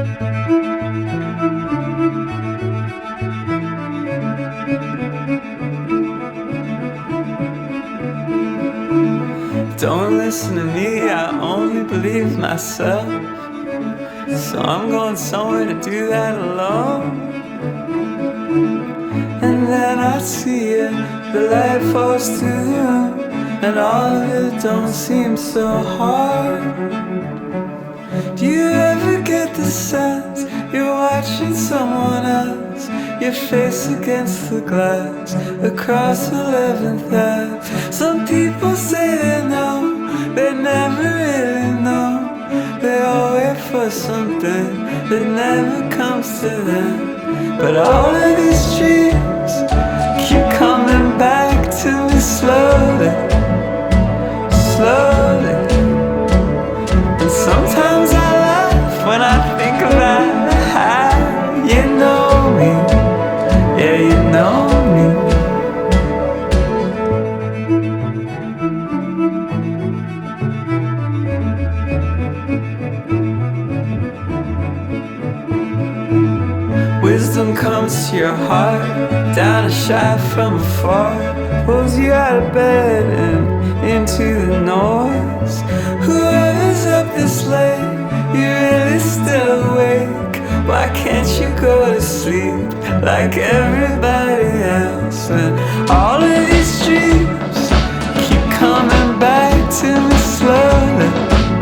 Don't listen to me, I only believe myself. So I'm going somewhere to do that alone. And then I see it, the light falls through the room, and all of it don't seem so hard. Do you ever get the sense you're watching someone else? Your face against the glass, across 11th Ave. Some people say they know, they never really know. They all wait for something that never comes to them. But all of these dreams keep coming back to me slowly, slowly. And sometimes I laugh when I think about how you know me. Yeah, you know me. Wisdom comes to your heart, down a shaft from afar, pulls you out of bed and into the noise. Whoever's up this late, you're really still awake. Why can't you go to sleep like everybody else? And all of these dreams keep coming back to me slowly,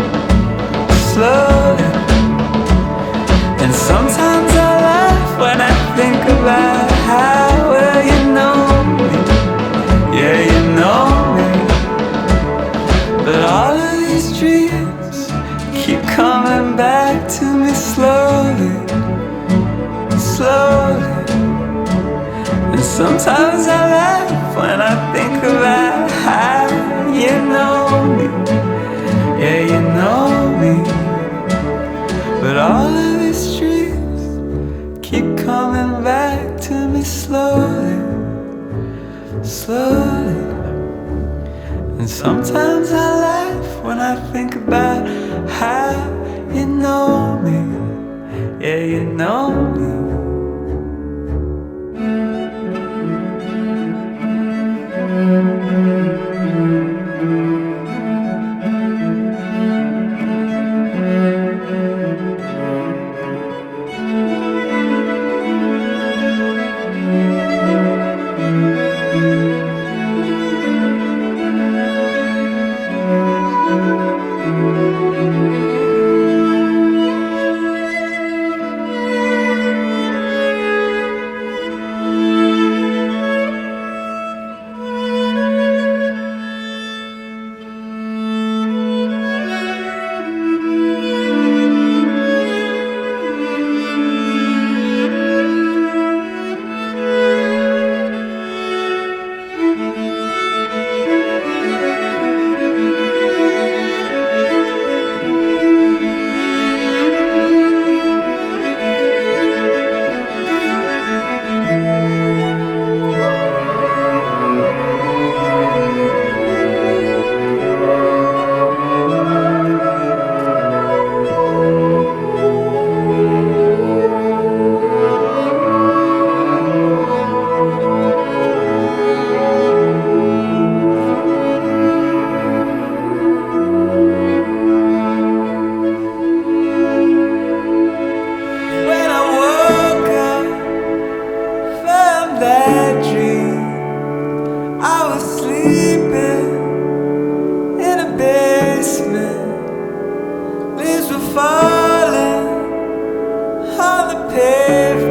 slowly. And sometimes I laugh when I think about how well you know me. Yeah, you know me. But all of these dreams keep coming back to me slowly, slowly. And sometimes I laugh when I think about how you know me. Yeah, you know me. But all of these dreams keep coming back to me slowly, slowly. And sometimes I laugh when I think about how you know me. Yeah, you know me.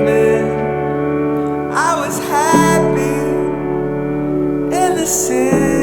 Pavement, I was happy in the city.